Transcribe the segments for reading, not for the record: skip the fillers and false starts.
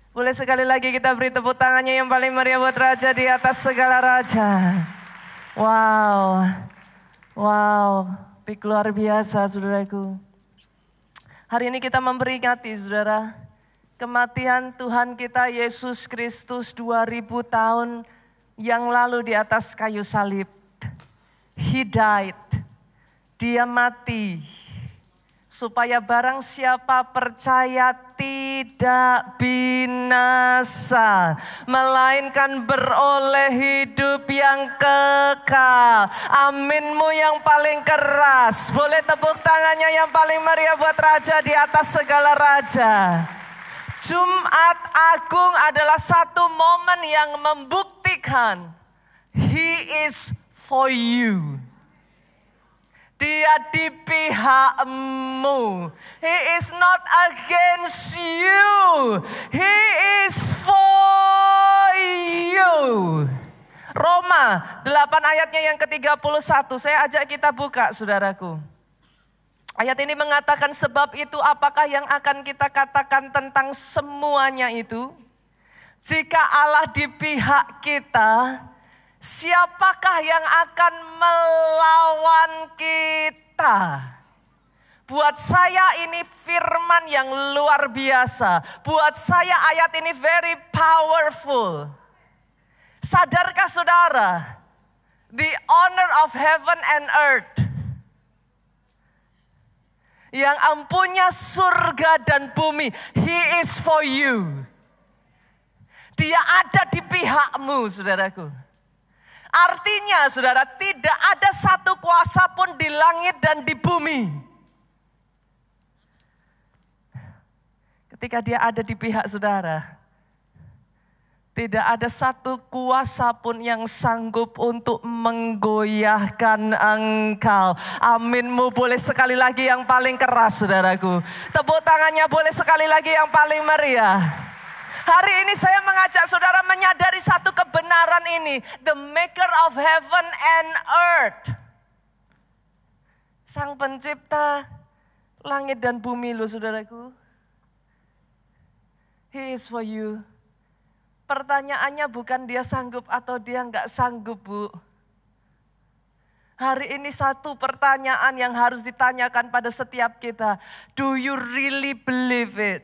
Boleh sekali lagi kita beri tepuk tangannya yang paling meriah buat Raja di atas segala raja. Wow, wow, pik luar biasa saudaraku. Hari ini kita memperingati saudara, kematian Tuhan kita Yesus Kristus 2000 tahun yang lalu di atas kayu salib. He died, dia mati. Supaya barang siapa percaya tidak binasa, melainkan beroleh hidup yang kekal. Aminmu yang paling keras. Boleh tepuk tangannya yang paling meriah buat Raja di atas segala raja. Jumat Agung adalah satu momen yang membuktikan He is for you. Dia di pihakmu. He is not against you. He is for you. Roma 8 ayatnya yang ke-31. Saya ajak kita buka saudaraku. Ayat ini mengatakan sebab itu apakah yang akan kita katakan tentang semuanya itu? Jika Allah di pihak kita, siapakah yang akan melawan kita? Buat saya ini firman yang luar biasa. Buat saya ayat ini very powerful. Sadarkah saudara? The owner of heaven and earth, yang empunya surga dan bumi, He is for you. Dia ada di pihakmu saudaraku. Artinya saudara, tidak ada satu kuasa pun di langit dan di bumi. Ketika dia ada di pihak saudara, tidak ada satu kuasa pun yang sanggup untuk menggoyahkan engkau. Aminmu boleh sekali lagi yang paling keras saudaraku. Tepuk tangannya boleh sekali lagi yang paling meriah. Hari ini saya mengajak saudara menyadari satu kebenaran ini. The maker of heaven and earth. Sang pencipta langit dan bumi loh saudaraku. He is for you. Pertanyaannya bukan dia sanggup atau dia enggak sanggup bu. Hari ini satu pertanyaan yang harus ditanyakan pada setiap kita. Do you really believe it?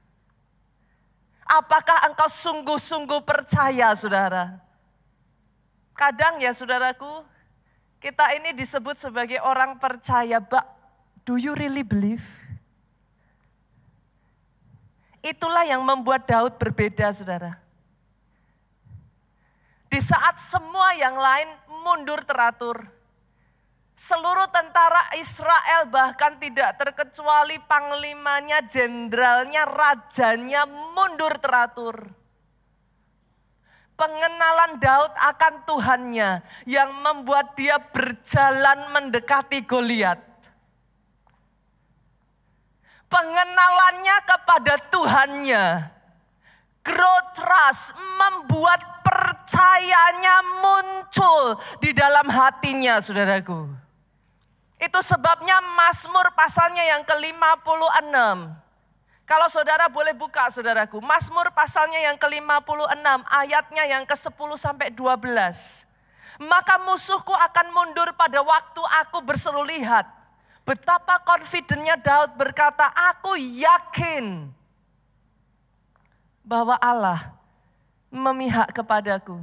Apakah engkau sungguh-sungguh percaya saudara? Kadang ya saudaraku, kita ini disebut sebagai orang percaya. But do you really believe? Itulah yang membuat Daud berbeda saudara. Di saat semua yang lain mundur teratur. Seluruh tentara Israel bahkan tidak terkecuali panglimanya, jenderalnya, rajanya mundur teratur. Pengenalan Daud akan Tuhannya yang membuat dia berjalan mendekati Goliat. Pengenalannya kepada Tuhannya, grow trust, membuat percayanya muncul di dalam hatinya saudaraku. Itu sebabnya Mazmur pasalnya yang ke-56. Kalau saudara boleh buka saudaraku. Mazmur pasalnya yang ke-56 ayatnya yang ke-10 sampai 12. Maka musuhku akan mundur pada waktu aku berseru lihat. Betapa confidentnya Daud berkata, aku yakin bahwa Allah memihak kepadaku.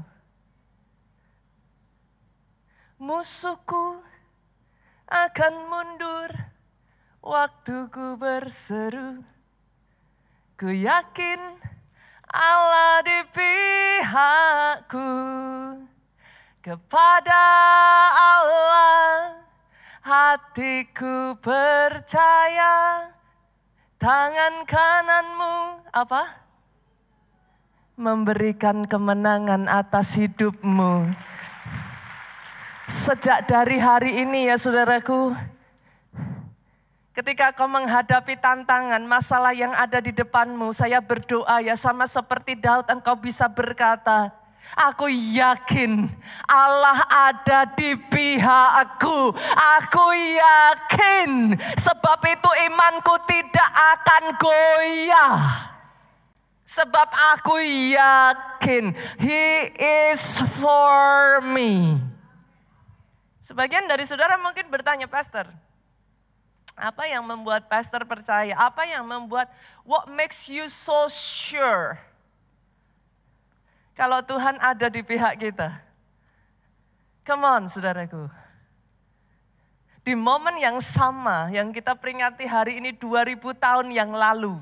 Musuhku akan mundur waktu ku berseru. Ku yakin Allah di pihakku. Kepada Allah hatiku percaya. Tangan kananmu apa? Memberikan kemenangan atas hidupmu. Sejak dari hari ini ya saudaraku, ketika kau menghadapi tantangan, masalah yang ada di depanmu, saya berdoa ya sama seperti Daud engkau bisa berkata, aku yakin Allah ada di pihakku. Aku yakin, sebab itu imanku tidak akan goyah. Sebab aku yakin He is for me. Sebagian dari saudara mungkin bertanya, Pastor, apa yang membuat pastor percaya? Apa yang membuat, what makes you so sure? Kalau Tuhan ada di pihak kita. Come on, saudaraku. Di momen yang sama yang kita peringati hari ini 2000 tahun yang lalu.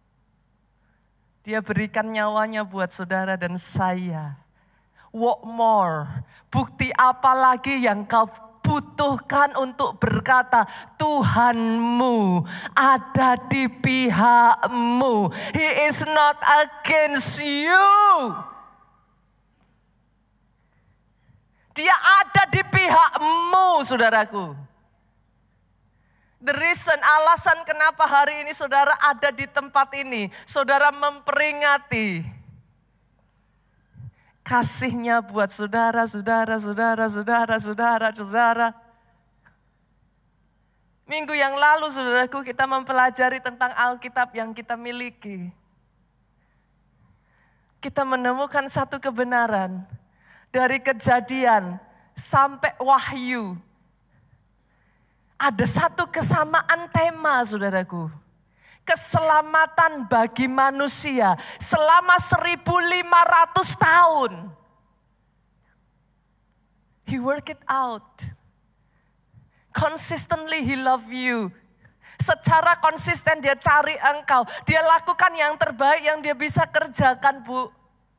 Dia berikan nyawanya buat saudara dan saya. What more? Bukti apa lagi yang kau butuhkan untuk berkata, Tuhanmu ada di pihakmu. He is not against you. Dia ada di pihakmu, saudaraku. The reason, alasan kenapa hari ini saudara ada di tempat ini. Saudara memperingati kasihnya buat saudara. Minggu yang lalu saudaraku kita mempelajari tentang Alkitab yang kita miliki. Kita menemukan satu kebenaran. Dari Kejadian sampai Wahyu. Ada satu kesamaan tema saudaraku. Keselamatan bagi manusia selama 1500 tahun. He work it out. Consistently he love you. Secara konsisten dia cari engkau. Dia lakukan yang terbaik yang dia bisa kerjakan, Bu.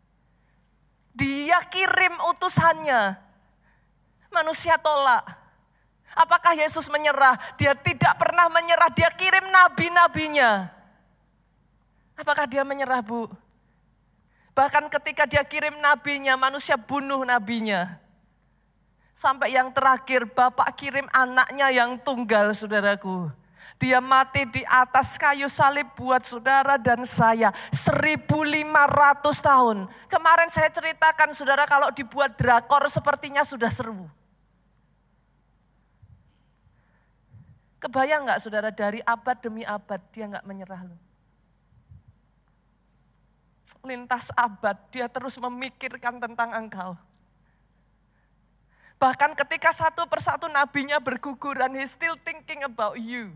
Dia kirim utusannya. Manusia tolak. Apakah Yesus menyerah? Dia tidak pernah menyerah. Dia kirim nabi-nabinya. Apakah dia menyerah, Bu? Bahkan ketika dia kirim nabinya, manusia bunuh nabinya. Sampai yang terakhir, Bapak kirim anaknya yang tunggal, saudaraku. Dia mati di atas kayu salib buat saudara dan saya. 1500 tahun. Kemarin saya ceritakan saudara kalau dibuat drakor sepertinya sudah seru. Kebayang gak saudara dari abad demi abad dia gak menyerah loh. Lintas abad dia terus memikirkan tentang engkau. Bahkan ketika satu persatu nabinya berguguran, he still thinking about you.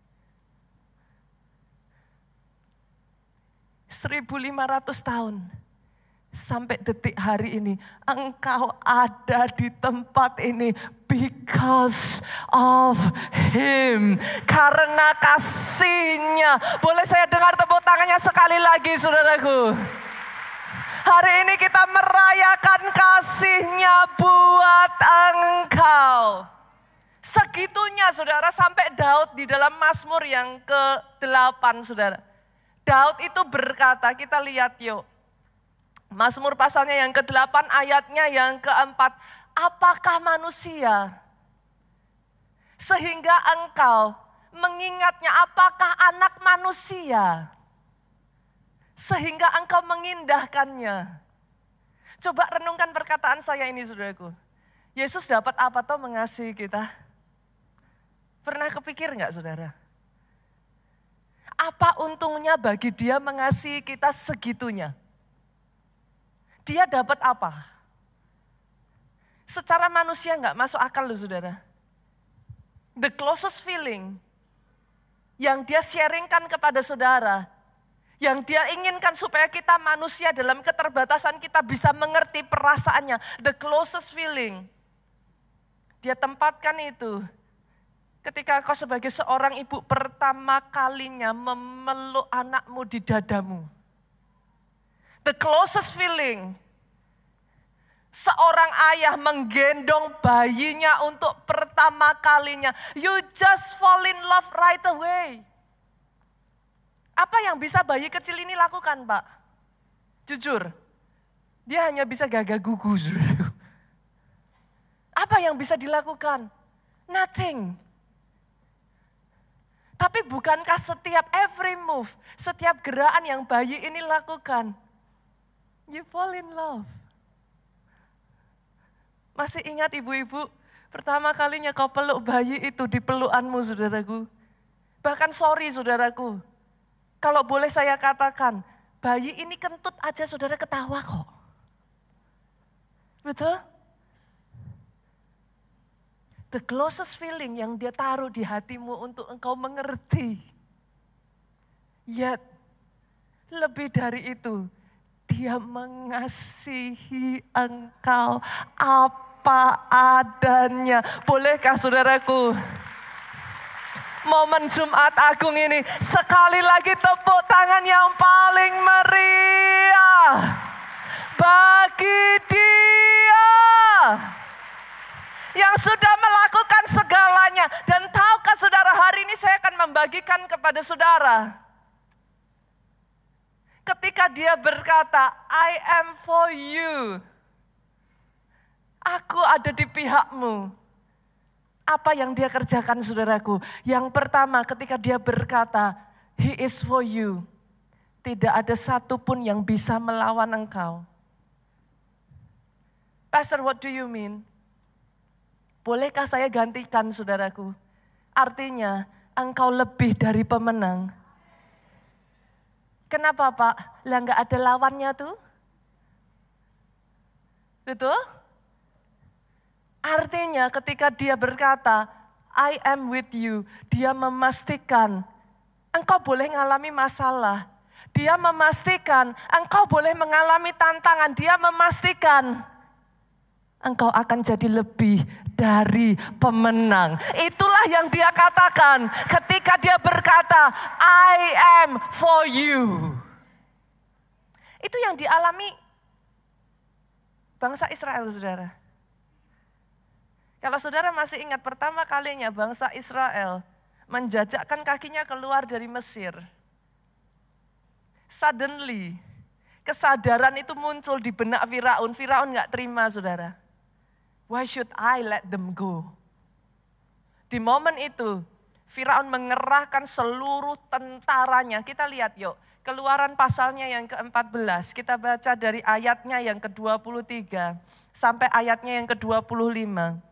1500 tahun sampai detik hari ini engkau ada di tempat ini because of him, karena kasihnya. Boleh saya dengar tepuk tangannya sekali lagi saudaraku. Hari ini kita merayakan kasihnya buat engkau. Segitunya saudara, sampai Daud di dalam Mazmur yang ke-8 saudara. Daud itu berkata, kita lihat yuk. Mazmur pasalnya yang ke-8 ayatnya yang ke-4. Apakah manusia sehingga engkau mengingatnya, apakah anak manusia sehingga engkau mengindahkannya. Coba renungkan perkataan saya ini saudaraku. Yesus dapat apa toh mengasihi kita? Pernah kepikir enggak saudara? Apa untungnya bagi dia mengasihi kita segitunya? Dia dapat apa? Secara manusia enggak masuk akal loh saudara. The closest feeling yang dia sharingkan kepada saudara, yang dia inginkan supaya kita manusia dalam keterbatasan kita bisa mengerti perasaannya. The closest feeling. Dia tempatkan itu. Ketika kau sebagai seorang ibu pertama kalinya memeluk anakmu di dadamu. The closest feeling. Seorang ayah menggendong bayinya untuk pertama kalinya. You just fall in love right away. Apa yang bisa bayi kecil ini lakukan, Pak? Jujur, dia hanya bisa gagah gugu. Apa yang bisa dilakukan? Nothing. Tapi bukankah setiap every move, setiap gerakan yang bayi ini lakukan, you fall in love. Masih ingat ibu-ibu, pertama kalinya kau peluk bayi itu di pelukanmu saudaraku. Bahkan sorry saudaraku, kalau boleh saya katakan, Bayi ini kentut aja saudara ketawa kok. Betul? The closest feeling yang dia taruh di hatimu untuk engkau mengerti. Yet, lebih dari itu, dia mengasihi engkau apa adanya. Bolehkah saudaraku? Momen Jumat Agung ini sekali lagi tepuk tangan yang paling meriah bagi Dia yang sudah melakukan segalanya. Dan tahukah saudara, hari ini saya akan membagikan kepada saudara, ketika Dia berkata, I am for you, aku ada di pihakmu. Apa yang Dia kerjakan saudaraku? Yang pertama, ketika Dia berkata, He is for you, tidak ada satupun yang bisa melawan engkau. Pastor, what do you mean? Bolehkah saya gantikan saudaraku? Artinya, engkau lebih dari pemenang. Kenapa Pak? Lah enggak ada lawannya tuh? Betul? Artinya ketika Dia berkata, I am with you, Dia memastikan engkau boleh mengalami masalah. Dia memastikan engkau boleh mengalami tantangan. Dia memastikan engkau akan jadi lebih dari pemenang. Itulah yang Dia katakan ketika Dia berkata, I am for you. Itu yang dialami bangsa Israel, saudara. Kalau saudara masih ingat pertama kalinya bangsa Israel menjajakkan kakinya keluar dari Mesir. Suddenly, kesadaran itu muncul di benak Firaun. Firaun gak terima saudara. Why should I let them go? Di momen itu, Firaun mengerahkan seluruh tentaranya. Kita lihat yuk, Keluaran pasalnya yang ke-14. Kita baca dari ayatnya yang ke-23 sampai ayatnya yang ke-25.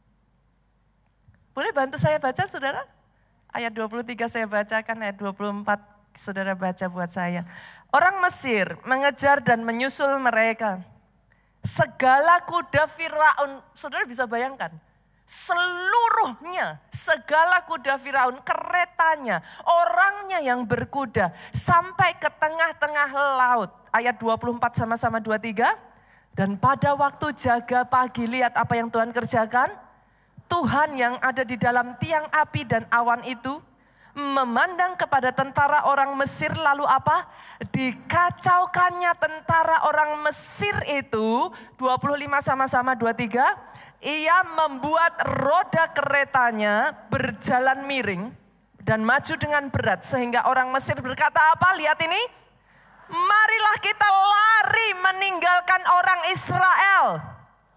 Boleh bantu saya baca saudara? Ayat 23 saya bacakan, ayat 24 saudara baca buat saya. Orang Mesir mengejar dan menyusul mereka. Segala kuda Firaun, saudara bisa bayangkan. Seluruhnya, segala kuda Firaun, keretanya, orangnya yang berkuda. Sampai ke tengah-tengah laut. Ayat 24 sama-sama 23. Dan pada waktu jaga pagi, lihat apa yang Tuhan kerjakan. Tuhan yang ada di dalam tiang api dan awan itu memandang kepada tentara orang Mesir, lalu apa? Dikacaukannya tentara orang Mesir itu, 25 sama-sama 23, ia membuat roda keretanya berjalan miring dan maju dengan berat sehingga orang Mesir berkata apa? Lihat ini, marilah kita lari meninggalkan orang Israel.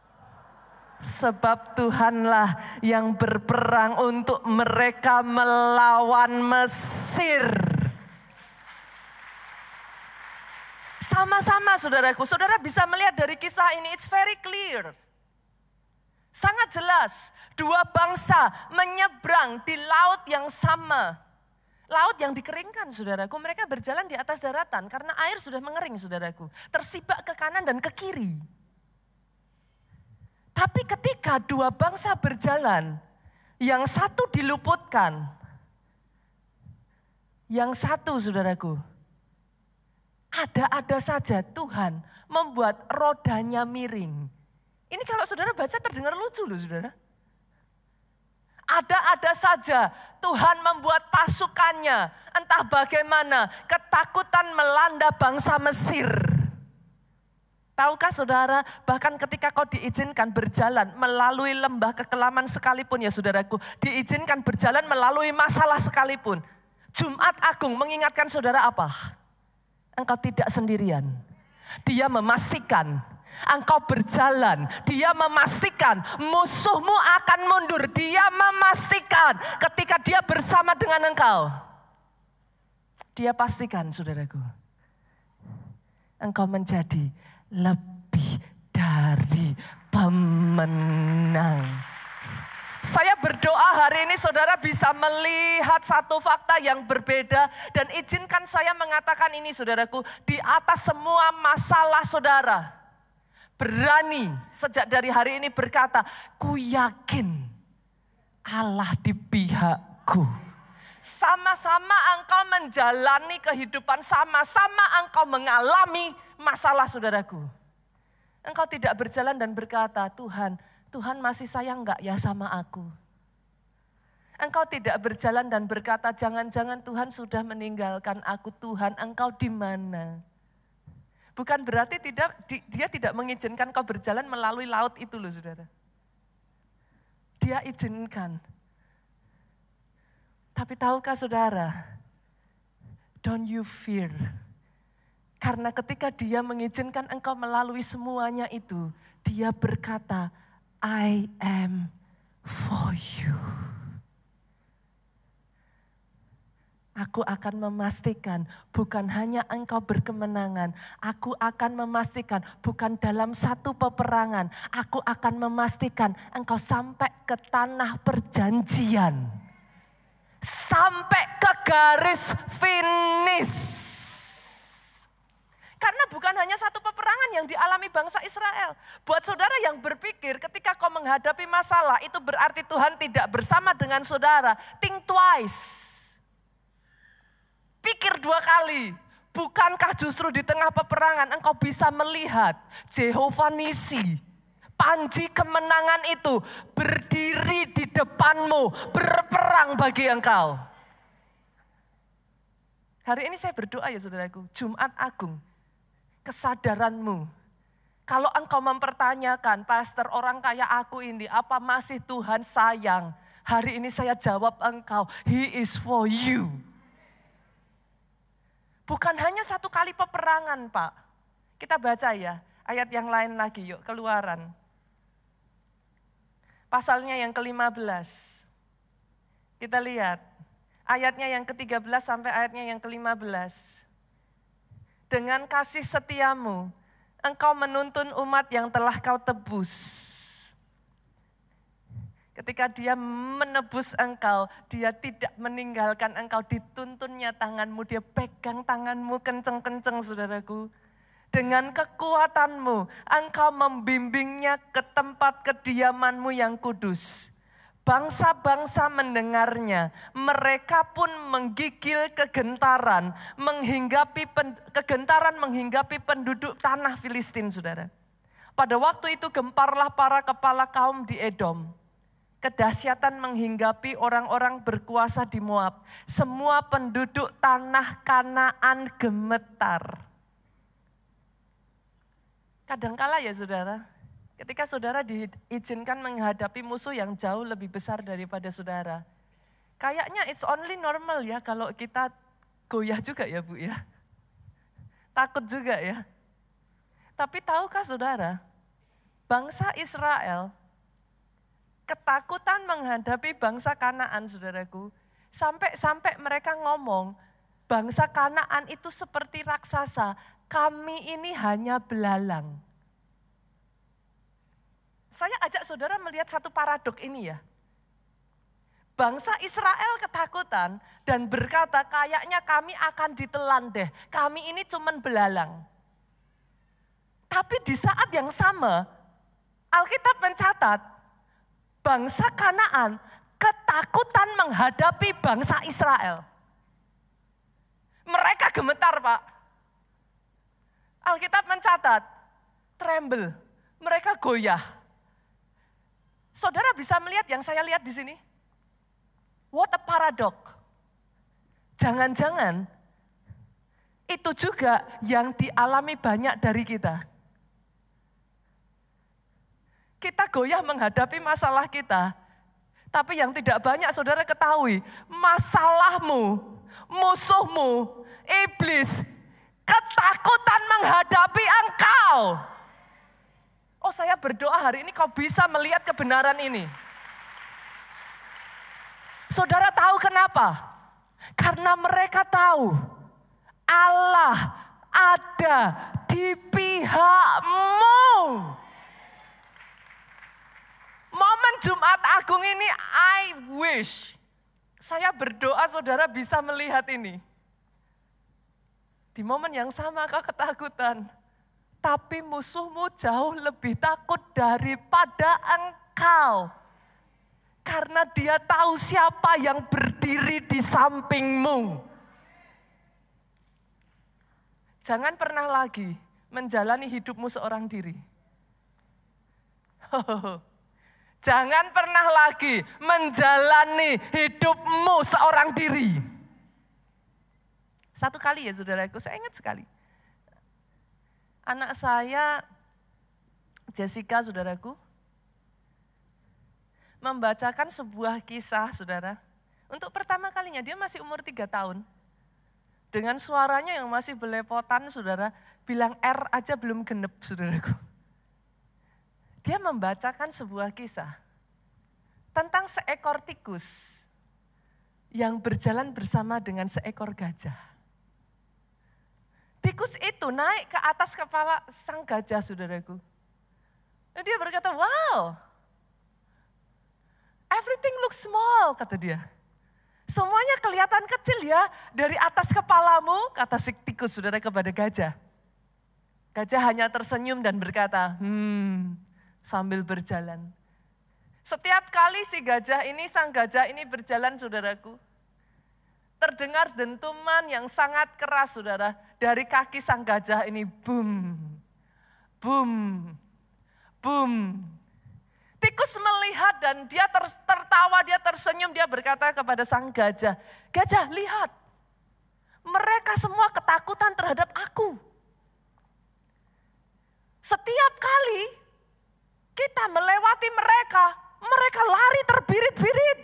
Sebab Tuhanlah yang berperang untuk mereka melawan Mesir. Sama-sama saudaraku, saudara bisa melihat dari kisah ini, it's very clear. Sangat jelas, dua bangsa menyeberang di laut yang sama. Laut yang dikeringkan saudaraku, mereka berjalan di atas daratan karena air sudah mengering saudaraku. Tersibak ke kanan dan ke kiri. Tapi ketika dua bangsa berjalan, yang satu diluputkan, yang satu saudaraku, ada-ada saja Tuhan membuat rodanya miring. Ini kalau saudara baca terdengar lucu loh saudara. Ada-ada saja Tuhan membuat pasukannya, entah bagaimana, ketakutan melanda bangsa Mesir. Tahukah saudara, bahkan ketika kau diizinkan berjalan melalui lembah kekelaman sekalipun ya saudaraku, diizinkan berjalan melalui masalah sekalipun. Jumat Agung mengingatkan saudara apa? Engkau tidak sendirian. Dia memastikan engkau berjalan. Dia memastikan musuhmu akan mundur. Dia memastikan ketika dia bersama dengan engkau. Dia pastikan saudaraku, engkau menjadi lebih dari pemenang. Saya berdoa hari ini saudara bisa melihat satu fakta yang berbeda. Dan izinkan saya mengatakan ini saudaraku, di atas semua masalah saudara, berani sejak dari hari ini berkata, ku yakin Allah di pihakku. Sama-sama engkau menjalani kehidupan, sama-sama engkau mengalami masalah saudaraku. Engkau tidak berjalan dan berkata, Tuhan masih sayang enggak ya sama aku? Engkau tidak berjalan dan berkata, jangan-jangan Tuhan sudah meninggalkan aku. Tuhan, engkau di mana? Bukan berarti dia tidak mengizinkan kau berjalan melalui laut itu loh saudara. Dia izinkan. Tapi tahukah saudara, don't you fear. Karena ketika dia mengizinkan engkau melalui semuanya itu, dia berkata, I am for you. Aku akan memastikan bukan hanya engkau berkemenangan. Aku akan memastikan bukan dalam satu peperangan. Aku akan memastikan engkau sampai ke tanah perjanjian. Sampai ke garis finish. Karena bukan hanya satu peperangan yang dialami bangsa Israel. Buat saudara yang berpikir ketika kau menghadapi masalah itu berarti Tuhan tidak bersama dengan saudara. Think twice. Pikir 2 kali. Bukankah justru di tengah peperangan engkau bisa melihat Jehovah Nisi, panji kemenangan itu berdiri di depanmu, berperang bagi engkau. Hari ini saya berdoa ya saudaraku, Jumat Agung. Kesadaranmu, kalau engkau mempertanyakan, pastor orang kayak aku ini, apa masih Tuhan sayang? Hari ini saya jawab engkau, He is for you. Bukan hanya satu kali peperangan Pak. Kita baca ya, ayat yang lain lagi yuk, Keluaran. Pasalnya yang ke-15. Kita lihat, ayatnya yang ke-13 sampai ayatnya yang ke-15. Dengan kasih setiamu, engkau menuntun umat yang telah kau tebus. Ketika dia menebus engkau, dia tidak meninggalkan engkau, dituntunnya tanganmu, dia pegang tanganmu kenceng-kenceng saudaraku. Dengan kekuatanmu, engkau membimbingnya ke tempat kediamanmu yang kudus. Bangsa-bangsa mendengarnya, mereka pun menggigil kegentaran menghinggapi penduduk tanah Filistin, saudara. Pada waktu itu gemparlah para kepala kaum di Edom. Kedahsyatan menghinggapi orang-orang berkuasa di Moab. Semua penduduk tanah Kanaan gemetar. Kadangkala ya saudara, ketika saudara diizinkan menghadapi musuh yang jauh lebih besar daripada saudara. Kayaknya it's only normal ya kalau kita goyah juga ya Bu ya. Takut juga ya. Tapi tahukah saudara, bangsa Israel ketakutan menghadapi bangsa Kanaan saudaraku. Sampai mereka ngomong, bangsa Kanaan itu seperti raksasa, kami ini hanya belalang. Saya ajak saudara melihat satu paradok ini ya. Bangsa Israel ketakutan dan berkata kayaknya kami akan ditelan deh. Kami ini cuman belalang. Tapi di saat yang sama Alkitab mencatat bangsa Kanaan ketakutan menghadapi bangsa Israel. Mereka gemetar Pak. Alkitab mencatat tremble. Mereka goyah. Saudara bisa melihat yang saya lihat di sini? What a paradox. Jangan-jangan itu juga yang dialami banyak dari kita. Kita goyah menghadapi masalah kita. Tapi yang tidak banyak saudara ketahui, masalahmu, musuhmu, iblis, ketakutan menghadapi engkau. Oh saya berdoa hari ini kau bisa melihat kebenaran ini. Saudara tahu kenapa? Karena mereka tahu Allah ada di pihakmu. Momen Jumat Agung ini, I wish, saya berdoa saudara bisa melihat ini. Di momen yang sama kau ketakutan, tapi musuhmu jauh lebih takut daripada engkau. Karena dia tahu siapa yang berdiri di sampingmu. Jangan pernah lagi menjalani hidupmu seorang diri. Jangan pernah lagi menjalani hidupmu seorang diri. Satu kali ya saudaraku, saya ingat sekali. Anak saya, Jessica saudaraku, membacakan sebuah kisah saudara. Untuk pertama kalinya, dia masih umur 3 tahun. Dengan suaranya yang masih belepotan saudara, bilang R aja belum genep saudaraku. Dia membacakan sebuah kisah tentang seekor tikus yang berjalan bersama dengan seekor gajah. Tikus itu naik ke atas kepala sang gajah saudaraku. Dan dia berkata, wow, everything looks small, kata dia. Semuanya kelihatan kecil ya, dari atas kepalamu, kata si tikus saudara kepada gajah. Gajah hanya tersenyum dan berkata, sambil berjalan. Setiap kali si gajah ini, sang gajah ini berjalan saudaraku, terdengar dentuman yang sangat keras saudara, dari kaki sang gajah ini, boom, boom, boom. Tikus melihat dan dia tertawa, dia tersenyum, dia berkata kepada sang gajah, gajah lihat, mereka semua ketakutan terhadap aku. Setiap kali kita melewati mereka, mereka lari terbirit-birit.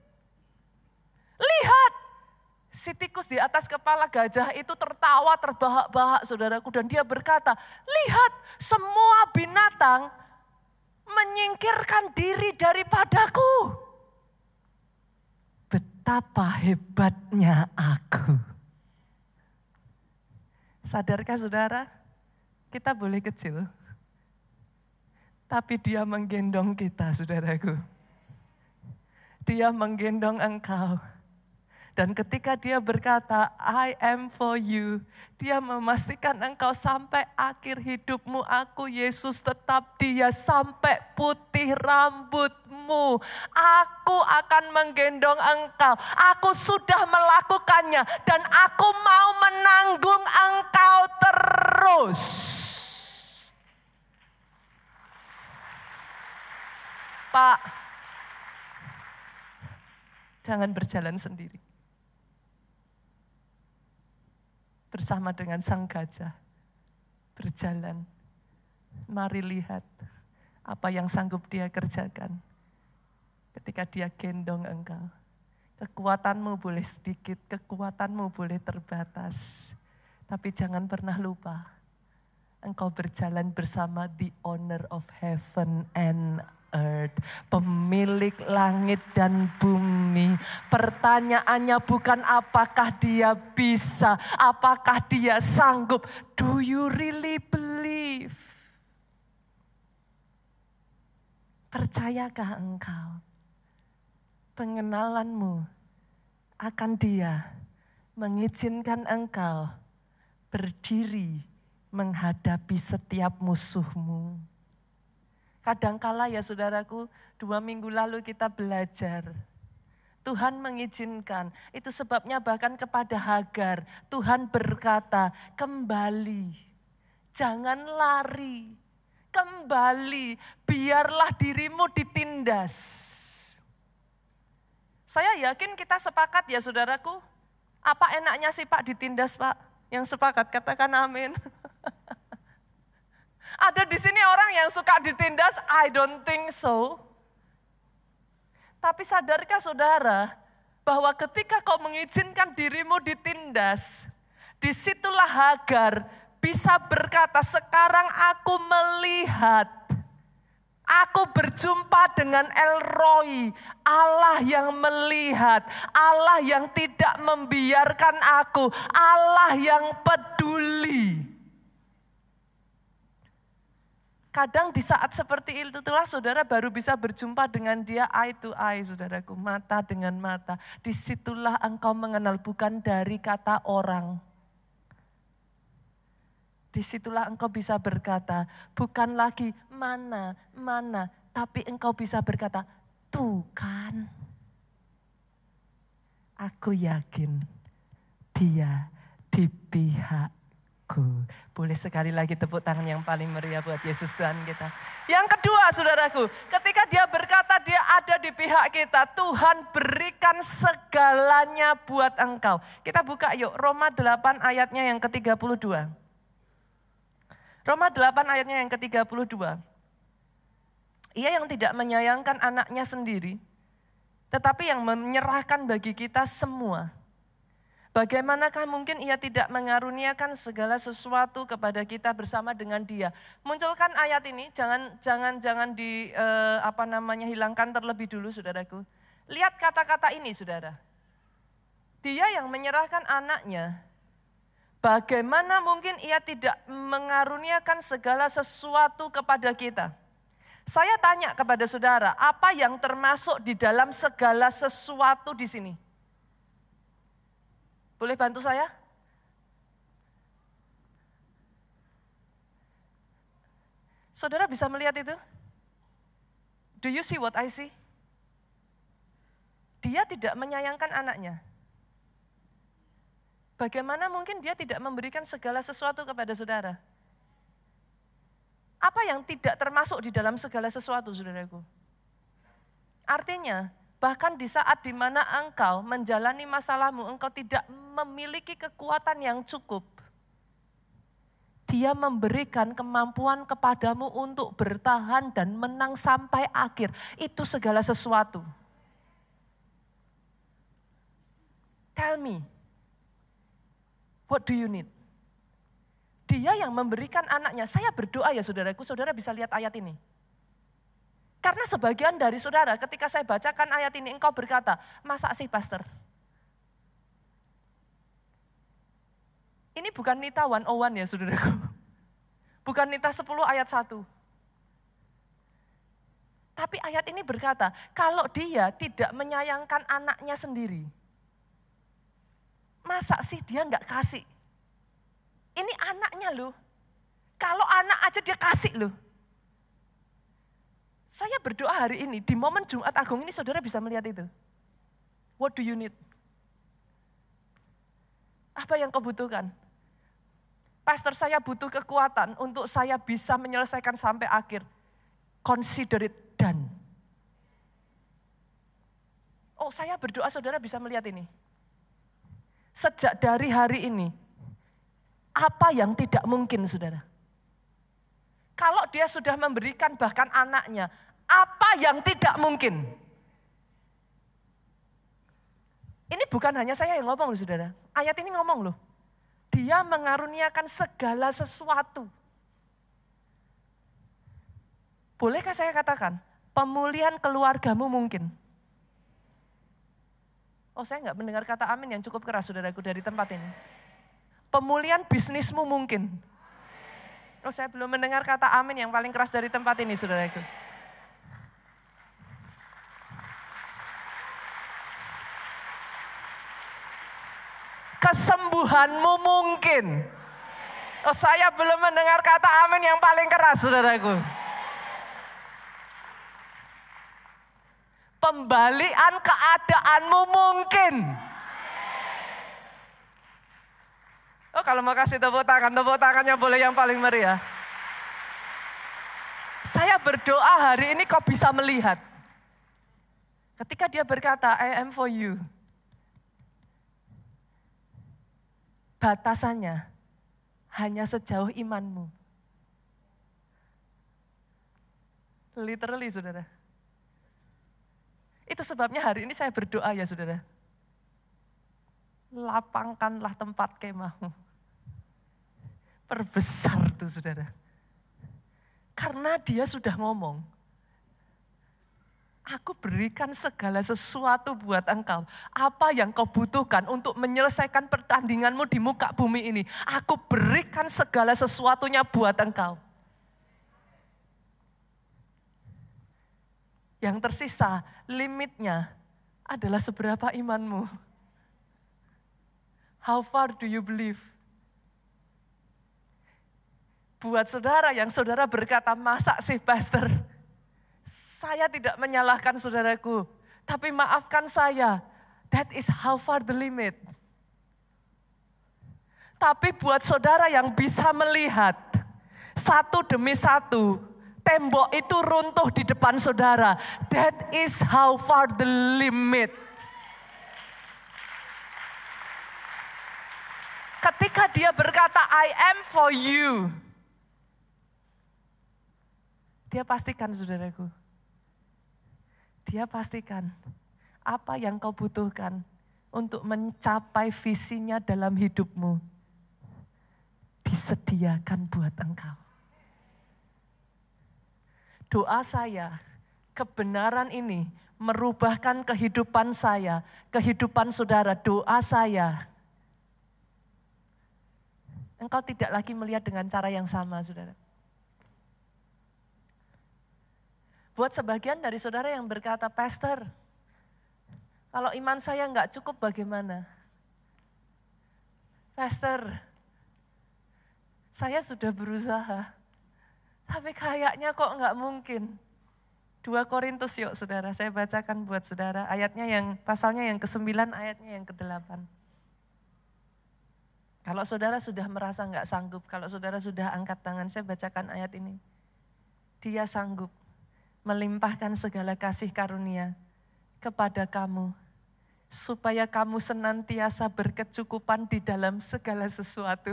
Lihat, si tikus di atas kepala gajah itu tertawa terbahak-bahak saudaraku, dan dia berkata, lihat semua binatang menyingkirkan diri daripadaku. Betapa hebatnya aku. Sadarkah saudara, kita boleh kecil, tapi dia menggendong kita saudaraku. Dia menggendong engkau. Dan ketika dia berkata, I am for you, dia memastikan engkau sampai akhir hidupmu. Aku Yesus tetap dia sampai putih rambutmu. Aku akan menggendong engkau. Aku sudah melakukannya dan aku mau menanggung engkau terus. Pak, jangan berjalan sendiri. Bersama dengan sang gajah, berjalan. Mari lihat apa yang sanggup dia kerjakan. Ketika dia gendong engkau. Kekuatanmu boleh sedikit, kekuatanmu boleh terbatas. Tapi jangan pernah lupa, engkau berjalan bersama the owner of heaven and earth, pemilik langit dan bumi. Pertanyaannya bukan apakah dia bisa, apakah dia sanggup. Do you really believe? Percayakah engkau? Pengenalanmu akan dia mengizinkan engkau berdiri menghadapi setiap musuhmu. Kadangkala ya saudaraku, 2 minggu lalu kita belajar. Tuhan mengizinkan, itu sebabnya bahkan kepada Hagar, Tuhan berkata, kembali, jangan lari, kembali, biarlah dirimu ditindas. Saya yakin kita sepakat ya saudaraku, apa enaknya sih Pak ditindas Pak? Yang sepakat katakan amin. Ada di sini orang yang suka ditindas? I don't think so. Tapi sadarkah saudara bahwa ketika kau mengizinkan dirimu ditindas, disitulah Hagar bisa berkata, sekarang aku melihat, aku berjumpa dengan El Roi, Allah yang melihat, Allah yang tidak membiarkan aku, Allah yang peduli. Kadang di saat seperti itulah saudara baru bisa berjumpa dengan dia eye to eye, saudaraku, mata dengan mata. Disitulah engkau mengenal bukan dari kata orang. Disitulah engkau bisa berkata, bukan lagi mana, tapi engkau bisa berkata, tuh kan. Aku yakin dia di pihakku. Boleh sekali lagi tepuk tangan yang paling meriah buat Yesus Tuhan kita. Yang kedua saudaraku, ketika dia berkata dia ada di pihak kita, Tuhan berikan segalanya buat engkau. Kita buka yuk Roma 8 ayatnya yang ke-32. Roma 8 ayatnya yang ke-32. Ia yang tidak menyayangkan anaknya sendiri, tetapi yang menyerahkan bagi kita semua. Bagaimanakah mungkin ia tidak mengaruniakan segala sesuatu kepada kita bersama dengan dia? Munculkan ayat ini, jangan hilangkan terlebih dulu saudaraku. Lihat kata-kata ini saudara. Dia yang menyerahkan anaknya. Bagaimana mungkin ia tidak mengaruniakan segala sesuatu kepada kita? Saya tanya kepada saudara, apa yang termasuk di dalam segala sesuatu di sini? Boleh bantu saya? Saudara bisa melihat itu? Do you see what I see? Dia tidak menyayangkan anaknya. Bagaimana mungkin dia tidak memberikan segala sesuatu kepada saudara? Apa yang tidak termasuk di dalam segala sesuatu, saudaraku? Artinya, bahkan di saat dimana engkau menjalani masalahmu, engkau tidak memiliki kekuatan yang cukup. Dia memberikan kemampuan kepadamu untuk bertahan dan menang sampai akhir. Itu segala sesuatu. Tell me, what do you need? Dia yang memberikan anaknya. Saya berdoa ya saudaraku, saudara bisa lihat ayat ini. Karena sebagian dari saudara ketika saya bacakan ayat ini engkau berkata, masa sih pastor? Ini bukan Nita 101 ya saudaraku. Bukan Nita 10 ayat 1. Tapi ayat ini berkata, kalau dia tidak menyayangkan anaknya sendiri, masa sih dia enggak kasih? Ini anaknya loh. Kalau anak aja dia kasih loh. Saya berdoa hari ini, di momen Jumat Agung ini saudara bisa melihat itu. What do you need? Apa yang kau butuhkan? Pastor, saya butuh kekuatan untuk saya bisa menyelesaikan sampai akhir. Consider it done. Oh, saya berdoa saudara bisa melihat ini. Sejak dari hari ini, apa yang tidak mungkin saudara? Kalau dia sudah memberikan bahkan anaknya, apa yang tidak mungkin? Ini bukan hanya saya yang ngomong loh saudara. Ayat ini ngomong loh. Dia mengaruniakan segala sesuatu. Bolehkah saya katakan, pemulihan keluargamu mungkin? Oh, saya enggak mendengar kata amin yang cukup keras saudaraku dari tempat ini. Pemulihan bisnismu mungkin. Oh, saya belum mendengar kata amin yang paling keras dari tempat ini, saudaraku. Kesembuhanmu mungkin. Oh, saya belum mendengar kata amin yang paling keras, saudaraku. Pembalian keadaanmu mungkin. Oh, kalau mau kasih tepuk tangannya boleh yang paling meriah. Saya berdoa hari ini kau bisa melihat. Ketika dia berkata, I am for you. Batasannya hanya sejauh imanmu. Literally, saudara. Itu sebabnya hari ini saya berdoa ya, saudara. Lapangkanlah tempat kemahmu. Perbesar tuh saudara. Karena dia sudah ngomong, aku berikan segala sesuatu buat engkau. Apa yang kau butuhkan untuk menyelesaikan pertandinganmu di muka bumi ini. Aku berikan segala sesuatunya buat engkau. Apa yang kau butuhkan untuk menyelesaikan pertandinganmu di muka bumi ini. Aku berikan segala sesuatunya buat engkau. Apa yang kau butuhkan untuk menyelesaikan pertandinganmu di muka bumi ini. Aku berikan segala sesuatunya buat engkau. Apa yang kau butuhkan untuk menyelesaikan pertandinganmu di muka bumi ini. Aku berikan segala sesuatunya buat engkau. Yang tersisa limitnya adalah seberapa imanmu. How far do you believe? Buat saudara yang saudara berkata, masa sih pastor? Saya tidak menyalahkan saudaraku, tapi maafkan saya. That is how far the limit. Tapi buat saudara yang bisa melihat satu demi satu, tembok itu runtuh di depan saudara. That is how far the limit. Ketika dia berkata, I am for you. Dia pastikan saudaraku. Dia pastikan apa yang kau butuhkan untuk mencapai visinya dalam hidupmu. Disediakan buat engkau. Doa saya, kebenaran ini merubahkan kehidupan saya, kehidupan saudara. Doa saya, engkau tidak lagi melihat dengan cara yang sama, saudara. Buat sebagian dari saudara yang berkata, pastor, kalau iman saya enggak cukup bagaimana? Pastor, saya sudah berusaha, tapi kayaknya kok enggak mungkin. 2 Korintus yuk saudara, saya bacakan buat saudara ayatnya pasalnya yang ke-9, ayatnya yang ke-8. Kalau saudara sudah merasa enggak sanggup, kalau saudara sudah angkat tangan, saya bacakan ayat ini. Dia sanggup melimpahkan segala kasih karunia kepada kamu, supaya kamu senantiasa berkecukupan di dalam segala sesuatu.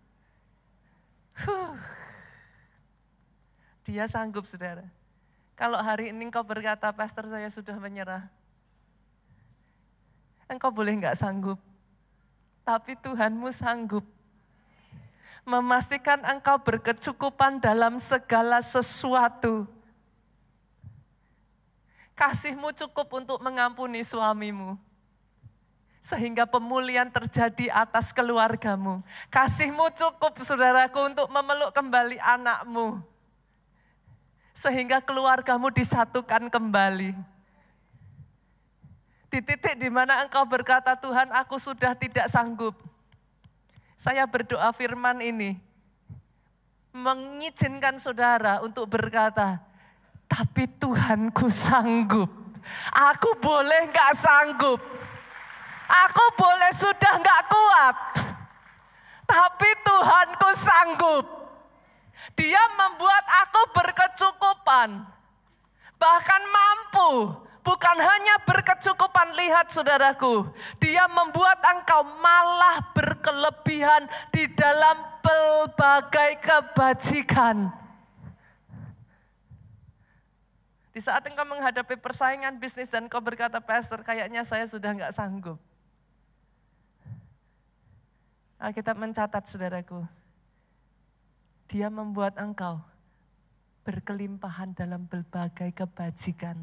Dia sanggup, saudara. Kalau hari ini engkau berkata, pastor saya sudah menyerah. Engkau boleh enggak sanggup, tapi Tuhanmu sanggup memastikan engkau berkecukupan dalam segala sesuatu. Kasihmu cukup untuk mengampuni suamimu, sehingga pemulihan terjadi atas keluargamu. Kasihmu cukup, saudaraku, untuk memeluk kembali anakmu, sehingga keluargamu disatukan kembali. Di titik di mana engkau berkata, Tuhan, aku sudah tidak sanggup. Saya berdoa firman ini mengizinkan saudara untuk berkata, tapi Tuhanku sanggup. Aku boleh gak sanggup. Aku boleh sudah gak kuat. Tapi Tuhanku sanggup. Dia membuat aku berkecukupan. Bahkan mampu. Bukan hanya berkecukupan, lihat saudaraku. Dia membuat engkau malah berkelebihan di dalam pelbagai kebajikan. Di saat engkau menghadapi persaingan bisnis dan engkau berkata, pastor kayaknya saya sudah enggak sanggup. Alkitab mencatat saudaraku, dia membuat engkau berkelimpahan dalam berbagai kebajikan.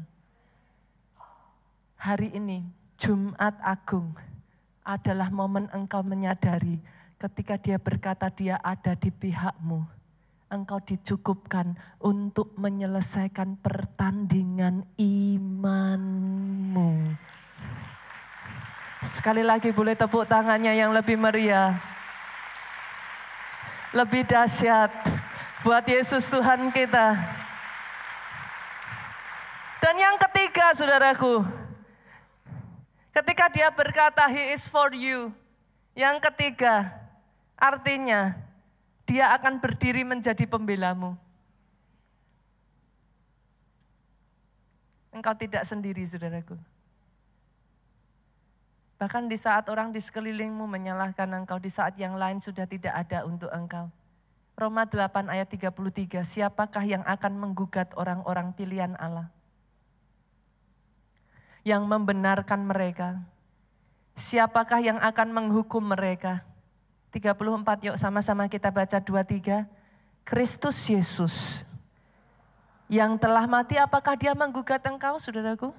Hari ini, Jumat Agung adalah momen engkau menyadari ketika dia berkata dia ada di pihakmu. Engkau dicukupkan untuk menyelesaikan pertandingan imanmu. Sekali lagi boleh tepuk tangannya yang lebih meriah. Lebih dahsyat buat Yesus Tuhan kita. Dan yang ketiga saudaraku, ketika dia berkata He is for you. Yang ketiga, artinya dia akan berdiri menjadi pembelamu. Engkau tidak sendiri, saudaraku. Bahkan di saat orang di sekelilingmu menyalahkan engkau, di saat yang lain sudah tidak ada untuk engkau. Roma 8 ayat 33, siapakah yang akan menggugat orang-orang pilihan Allah? Yang membenarkan mereka. Siapakah yang akan menghukum mereka? 34, yuk sama-sama kita baca 23. Kristus Yesus yang telah mati, apakah dia menggugat engkau, saudaraku?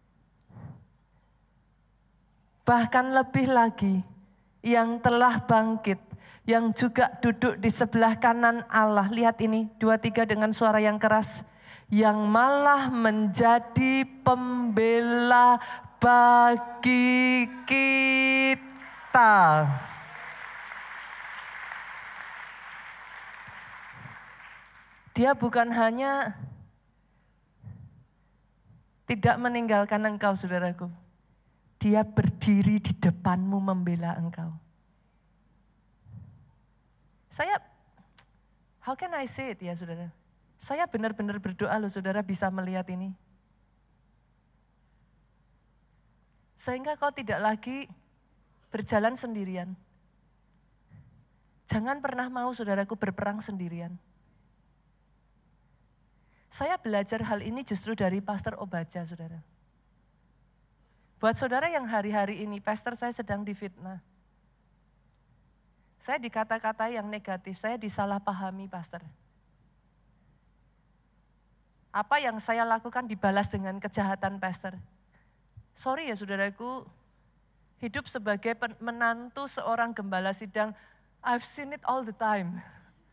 Bahkan lebih lagi, yang telah bangkit, yang juga duduk di sebelah kanan Allah. Lihat ini, 23 dengan suara yang keras. yang malah menjadi pembela bagi kita. Dia bukan hanya tidak meninggalkan engkau, saudaraku. Dia berdiri di depanmu membela engkau. How can I say it ya saudara? Saya benar-benar berdoa loh saudara bisa melihat ini. Sehingga kau tidak lagi berjalan sendirian. Jangan pernah mau saudaraku berperang sendirian. Saya belajar hal ini justru dari Pastor Obaja saudara. Buat saudara yang hari-hari ini, pastor saya sedang difitnah. Saya dikata-kata yang negatif, saya disalahpahami pastor. Apa yang saya lakukan dibalas dengan kejahatan pastor. Sorry ya saudaraku, hidup sebagai menantu seorang gembala sidang, I've seen it all the time.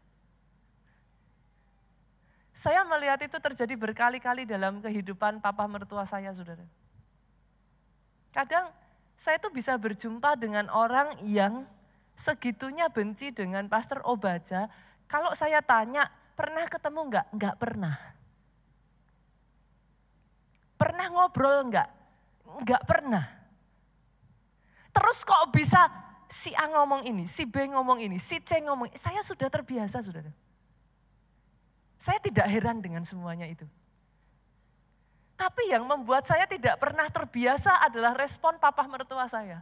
Saya melihat itu terjadi berkali-kali dalam kehidupan papa mertua saya saudara. Kadang saya tuh bisa berjumpa dengan orang yang segitunya benci dengan Pastor Obaja. Kalau saya tanya, pernah ketemu enggak? Enggak pernah. Pernah ngobrol enggak? Enggak pernah. Terus kok bisa si A ngomong ini, si B ngomong ini, si C ngomong ini. Saya sudah terbiasa, saudara. Saya tidak heran dengan semuanya itu. Tapi yang membuat saya tidak pernah terbiasa adalah respon papa mertua saya.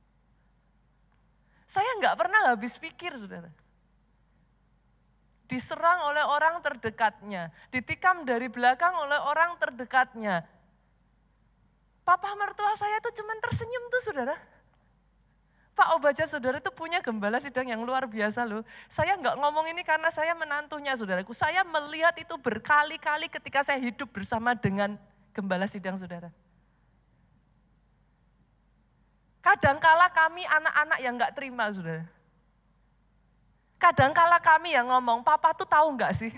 Saya enggak pernah habis pikir, saudara. Diserang oleh orang terdekatnya, ditikam dari belakang oleh orang terdekatnya. Papa mertua saya itu cuma tersenyum tuh saudara. Pak Obaja saudara itu punya gembala sidang yang luar biasa loh. Saya enggak ngomong ini karena saya menantunya saudaraku. Saya melihat itu berkali-kali ketika saya hidup bersama dengan gembala sidang saudara. Kadangkala kami anak-anak yang enggak terima saudara. Kadangkala kami yang ngomong, papa tuh tahu enggak sih?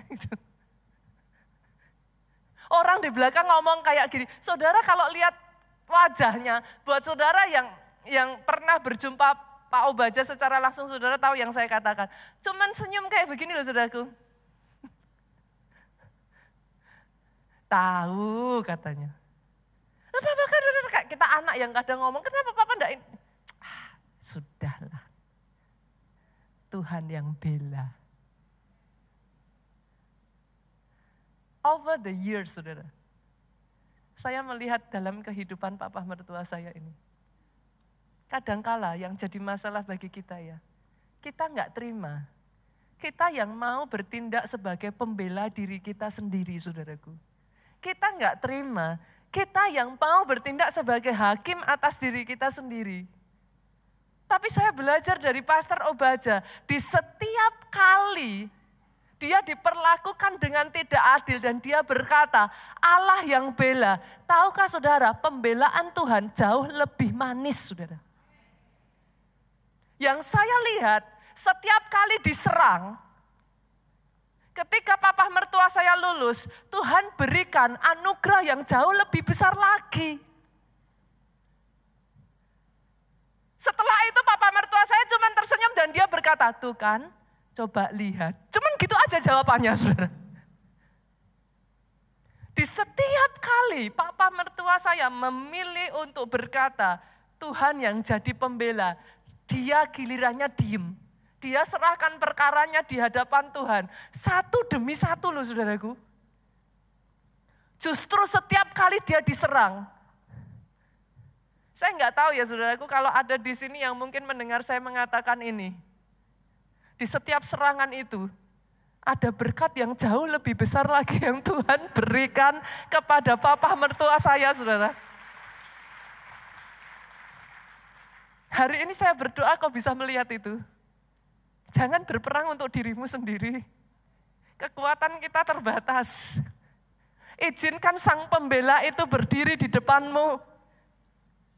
Orang di belakang ngomong kayak gini, saudara kalau lihat wajahnya, buat saudara yang pernah berjumpa Pak Obaja secara langsung, saudara tahu yang saya katakan. Cuman senyum kayak begini loh saudaraku. Tahu katanya. Kenapa kan kita anak yang kadang ngomong, kenapa papa enggak ini? Sudahlah. Tuhan yang bela. Over the years, saudara. Saya melihat dalam kehidupan papa mertua saya ini. Kadangkala yang jadi masalah bagi kita ya. Kita enggak terima. Kita yang mau bertindak sebagai pembela diri kita sendiri, saudaraku. Kita enggak terima. Kita yang mau bertindak sebagai hakim atas diri kita sendiri. Tapi saya belajar dari Pastor Obaja, di setiap kali dia diperlakukan dengan tidak adil dan dia berkata, Allah yang bela. Tahukah saudara, pembelaan Tuhan jauh lebih manis saudara. Yang saya lihat, setiap kali diserang, ketika papa mertua saya lulus, Tuhan berikan anugerah yang jauh lebih besar lagi. Setelah itu papa mertua saya cuma tersenyum dan dia berkata, tuh kan, coba lihat. Cuman gitu aja jawabannya saudara. Di setiap kali papa mertua saya memilih untuk berkata, Tuhan yang jadi pembela, dia gilirannya diem. Dia serahkan perkaranya di hadapan Tuhan. Satu demi satu loh saudaraku. Justru setiap kali dia diserang. Saya enggak tahu ya saudaraku kalau ada di sini yang mungkin mendengar saya mengatakan ini. Di setiap serangan itu ada berkat yang jauh lebih besar lagi yang Tuhan berikan kepada papa mertua saya saudara. Hari ini saya berdoa kau bisa melihat itu. Jangan berperang untuk dirimu sendiri. Kekuatan kita terbatas. Izinkan sang pembela itu berdiri di depanmu.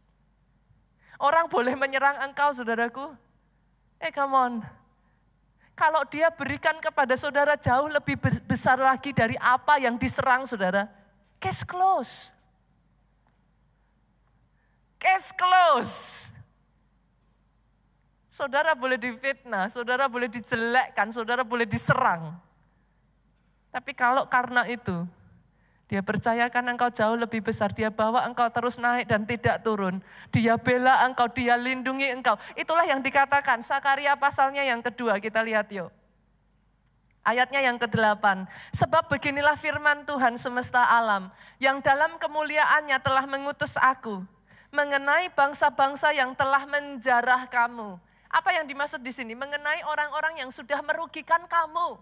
Orang boleh menyerang engkau saudaraku. Come on. Kalau dia berikan kepada saudara jauh lebih besar lagi dari apa yang diserang saudara. Case close. Case close. Saudara boleh difitnah, saudara boleh dijelekkan, saudara boleh diserang. Tapi kalau karena itu, dia percayakan engkau jauh lebih besar, dia bawa engkau terus naik dan tidak turun. Dia bela engkau, dia lindungi engkau. Itulah yang dikatakan, Sakaria pasalnya yang kedua, kita lihat yuk. Ayatnya yang ke-8, sebab beginilah firman Tuhan semesta alam, yang dalam kemuliaannya telah mengutus aku, mengenai bangsa-bangsa yang telah menjarah kamu. Apa yang dimaksud di sini? Mengenai orang-orang yang sudah merugikan kamu.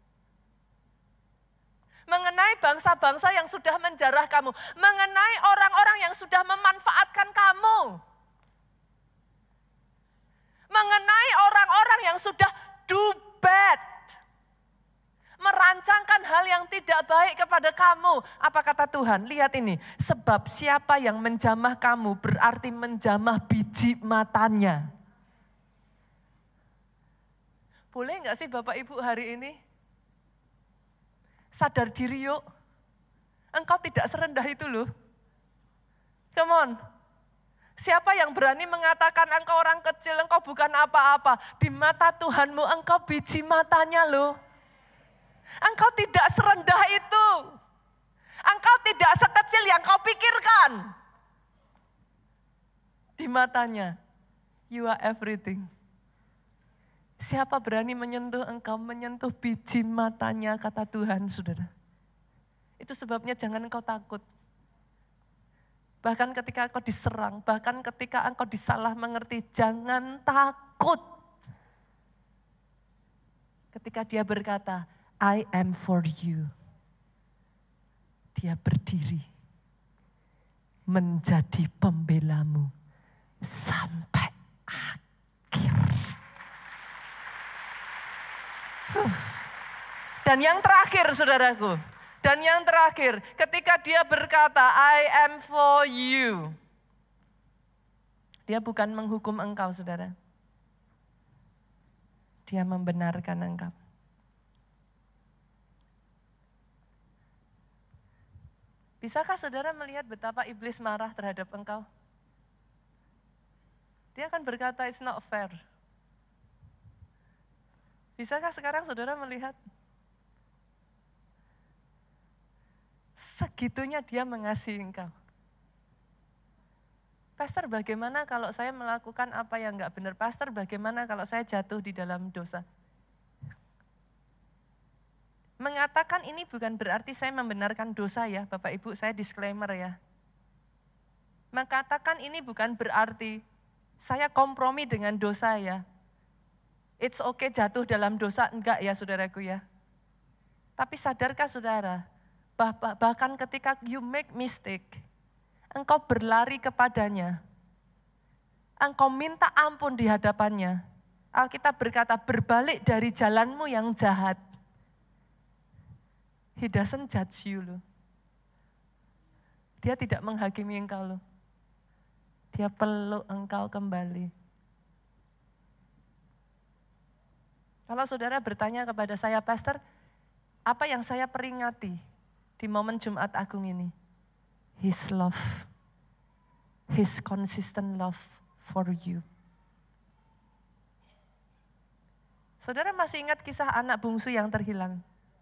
Mengenai bangsa-bangsa yang sudah menjarah kamu. Mengenai orang-orang yang sudah memanfaatkan kamu. Mengenai orang-orang yang sudah do bad. Merancangkan hal yang tidak baik kepada kamu. Apa kata Tuhan? Lihat ini. Sebab siapa yang menjamah kamu berarti menjamah biji matanya. Boleh enggak sih Bapak Ibu hari ini? Sadar diri yuk. Engkau tidak serendah itu loh. Come on. Siapa yang berani mengatakan engkau orang kecil, engkau bukan apa-apa. Di mata Tuhanmu engkau biji matanya loh. Engkau tidak serendah itu. Engkau tidak sekecil yang kau pikirkan. Di matanya, you are everything. Siapa berani menyentuh engkau, menyentuh biji matanya, kata Tuhan, saudara. Itu sebabnya jangan engkau takut. Bahkan ketika engkau diserang, bahkan ketika engkau disalah mengerti, jangan takut. Ketika dia berkata, I am for you. Dia berdiri menjadi pembelamu sampai akhir. Dan yang terakhir saudaraku, dan yang terakhir ketika dia berkata I am for you. Dia bukan menghukum engkau saudara. Dia membenarkan engkau. Bisakah saudara melihat betapa iblis marah terhadap engkau? Dia akan berkata, it's not fair. Bisakah sekarang saudara melihat? Segitunya dia mengasihi engkau. Pastor, bagaimana kalau saya melakukan apa yang enggak benar? Pastor, bagaimana kalau saya jatuh di dalam dosa? Mengatakan ini bukan berarti saya membenarkan dosa ya, Bapak Ibu, saya disclaimer ya. Mengatakan ini bukan berarti saya kompromi dengan dosa ya. It's okay jatuh dalam dosa, enggak ya saudaraku ya. Tapi sadarkah saudara, bahkan ketika you make mistake, engkau berlari kepadanya, engkau minta ampun di hadapannya. Alkitab berkata berbalik dari jalanmu yang jahat. He doesn't judge you loh. Dia tidak menghakimi engkau loh. Dia peluk engkau kembali. Kalau saudara bertanya kepada saya, Pastor, apa yang saya peringati di momen Jumat Agung ini? His love. His consistent love for you. Saudara masih ingat kisah anak bungsu yang terhilang?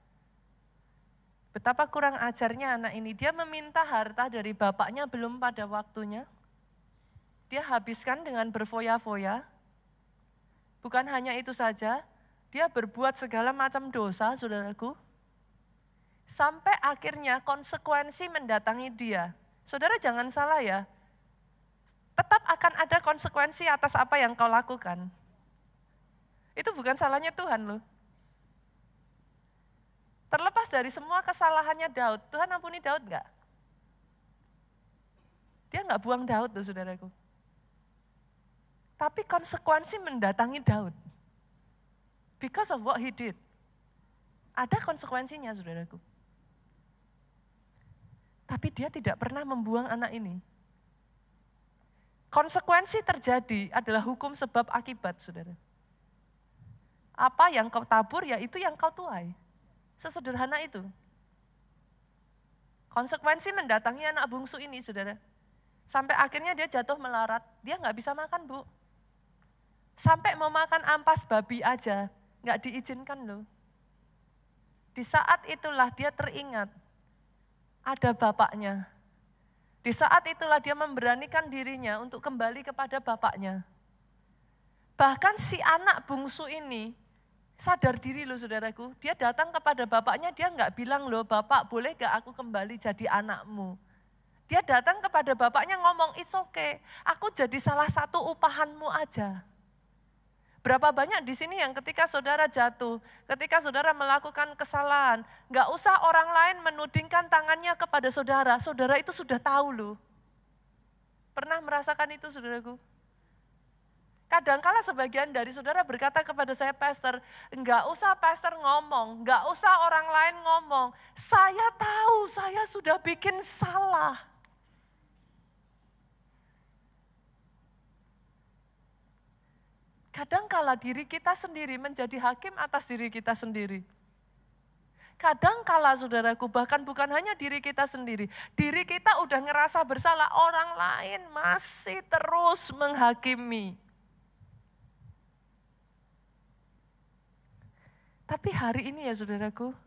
Betapa kurang ajarnya anak ini. Dia meminta harta dari bapaknya belum pada waktunya. Dia habiskan dengan berfoya-foya. Bukan hanya itu saja, dia berbuat segala macam dosa, saudaraku. Sampai akhirnya konsekuensi mendatangi dia. Saudara jangan salah ya. Tetap akan ada konsekuensi atas apa yang kau lakukan. Itu bukan salahnya Tuhan loh. Terlepas dari semua kesalahannya Daud, Tuhan ampuni Daud enggak? Dia enggak buang Daud loh saudaraku. Tapi konsekuensi mendatangi Daud. Because of what he did. Ada konsekuensinya saudaraku. Tapi dia tidak pernah membuang anak ini. Konsekuensi terjadi adalah hukum sebab akibat saudara. Apa yang kau tabur, ya itu yang kau tuai. Sesederhana itu. Konsekuensi mendatangi anak bungsu ini, saudara. Sampai akhirnya dia jatuh melarat, dia nggak bisa makan, Bu. Sampai mau makan ampas babi aja, nggak diizinkan loh. Di saat itulah dia teringat, ada bapaknya. Di saat itulah dia memberanikan dirinya untuk kembali kepada bapaknya. Bahkan si anak bungsu ini sadar diri loh saudaraku, dia datang kepada bapaknya, dia nggak bilang loh, Bapak boleh gak aku kembali jadi anakmu. Dia datang kepada bapaknya ngomong, it's okay, aku jadi salah satu upahanmu aja. Berapa banyak di sini yang ketika saudara jatuh, ketika saudara melakukan kesalahan, nggak usah orang lain menudingkan tangannya kepada saudara, saudara itu sudah tahu loh. Pernah merasakan itu saudaraku? Kadangkala sebagian dari saudara berkata kepada saya, Pastor, nggak usah pastor ngomong, nggak usah orang lain ngomong, saya tahu saya sudah bikin salah. Kadangkala diri kita sendiri menjadi hakim atas diri kita sendiri. Kadangkala saudaraku, bahkan bukan hanya diri kita sendiri. Diri kita udah ngerasa bersalah, orang lain masih terus menghakimi. Tapi hari ini ya saudaraku,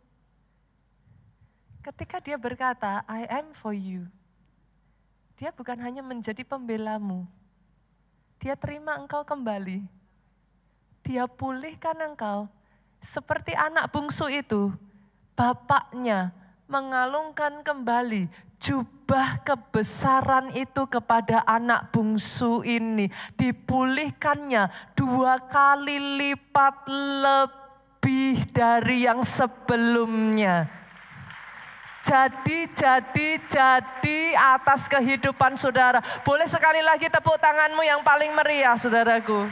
ketika dia berkata, I am for you. Dia bukan hanya menjadi pembelamu. Dia terima engkau kembali. Dia pulihkan engkau, seperti anak bungsu itu, bapaknya mengalungkan kembali jubah kebesaran itu kepada anak bungsu ini. Dipulihkannya 2 kali lipat lebih dari yang sebelumnya. Jadi atas kehidupan saudara. Boleh sekali lagi tepuk tanganmu yang paling meriah saudaraku.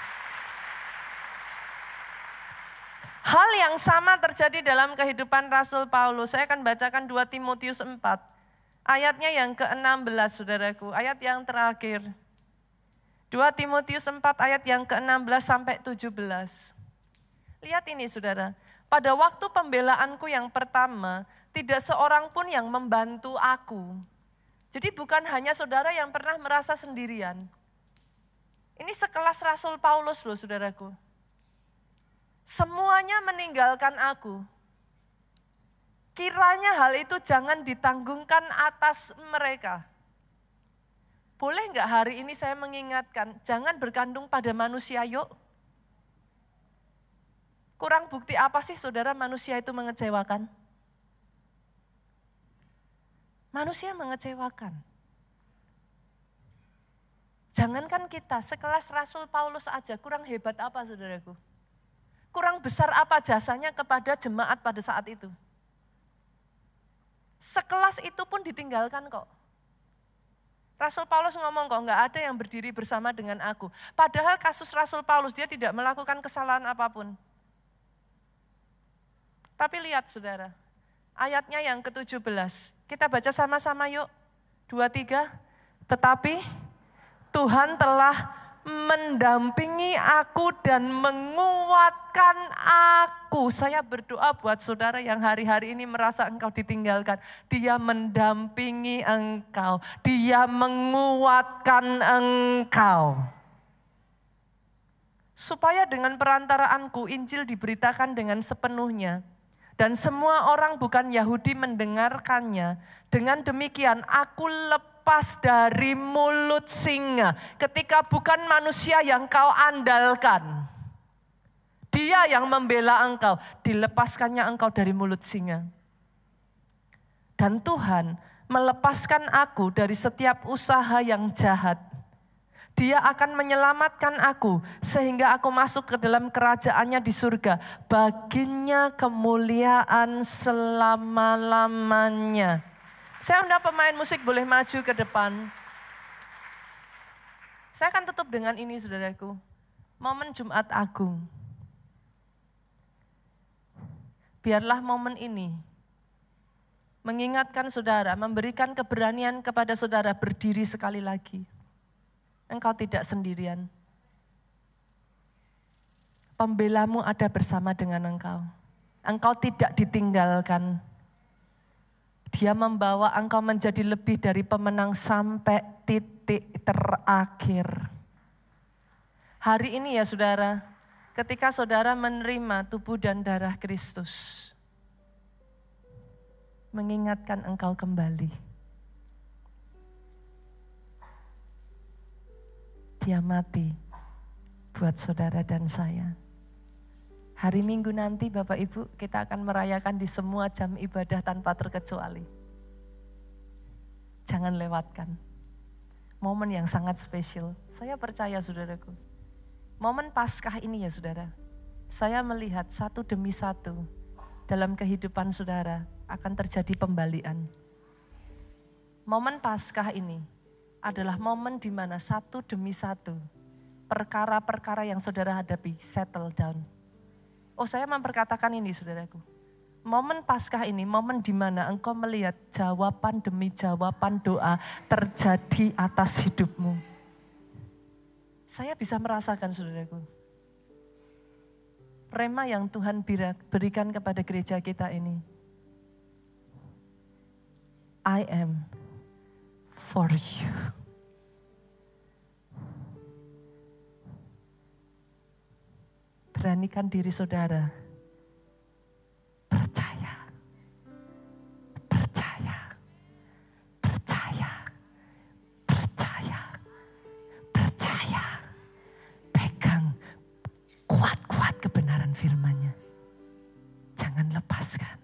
Hal yang sama terjadi dalam kehidupan Rasul Paulus. Saya akan bacakan 2 Timotius 4. Ayatnya yang ke-16 saudaraku. Ayat yang terakhir. 2 Timotius 4 ayat yang ke-16 sampai 17. Lihat ini saudara. Pada waktu pembelaanku yang pertama, tidak seorang pun yang membantu aku. Jadi bukan hanya saudara yang pernah merasa sendirian. Ini sekelas Rasul Paulus loh saudaraku. Semuanya meninggalkan aku. Kiranya hal itu jangan ditanggungkan atas mereka. Boleh enggak hari ini saya mengingatkan, jangan bergantung pada manusia yuk. Kurang bukti apa sih saudara manusia itu mengecewakan? Manusia mengecewakan. Jangankan kita, sekelas Rasul Paulus aja kurang hebat apa saudaraku? Kurang besar apa jasanya kepada jemaat pada saat itu. Sekelas itu pun ditinggalkan kok. Rasul Paulus ngomong kok nggak ada yang berdiri bersama dengan aku. Padahal kasus Rasul Paulus dia tidak melakukan kesalahan apapun. Tapi lihat saudara, ayatnya yang ke-17. Kita baca sama-sama yuk. 2, 3. Tetapi Tuhan telah mendampingi aku dan menguatkan aku. Saya berdoa buat saudara yang hari-hari ini merasa engkau ditinggalkan. Dia mendampingi engkau. Dia menguatkan engkau. Supaya dengan perantaraanku Injil diberitakan dengan sepenuhnya. Dan semua orang bukan Yahudi mendengarkannya. Dengan demikian aku lepas dari mulut singa. Ketika bukan manusia yang kau andalkan. Dia yang membela engkau. Dilepaskannya engkau dari mulut singa. Dan Tuhan melepaskan aku dari setiap usaha yang jahat. Dia akan menyelamatkan aku sehingga aku masuk ke dalam kerajaannya di surga. Baginya kemuliaan selama-lamanya. Saya undang pemain musik boleh maju ke depan. Saya akan tutup dengan ini saudaraku. Momen Jumat Agung. Biarlah momen ini mengingatkan saudara, memberikan keberanian kepada saudara berdiri sekali lagi. Engkau tidak sendirian. Pembelamu ada bersama dengan engkau. Engkau tidak ditinggalkan. Dia membawa engkau menjadi lebih dari pemenang sampai titik terakhir. Hari ini ya saudara, ketika saudara menerima tubuh dan darah Kristus, mengingatkan engkau kembali. Dia mati buat saudara dan saya. Hari Minggu nanti Bapak Ibu kita akan merayakan di semua jam ibadah tanpa terkecuali. Jangan lewatkan. Momen yang sangat spesial. Saya percaya saudaraku. Momen Paskah ini ya saudara. Saya melihat satu demi satu dalam kehidupan saudara akan terjadi pembalian. Momen Paskah ini adalah momen di mana satu demi satu perkara-perkara yang saudara hadapi settle down. Oh, saya memperkatakan ini saudaraku. Momen Paskah ini momen di mana engkau melihat jawaban demi jawaban doa terjadi atas hidupmu. Saya bisa merasakan saudaraku. Rema yang Tuhan berikan kepada gereja kita ini. I am for you. Beranikan diri saudara. Percaya. Percaya. Percaya. Percaya. Percaya. Pegang kuat-kuat kebenaran firman-Nya. Jangan lepaskan.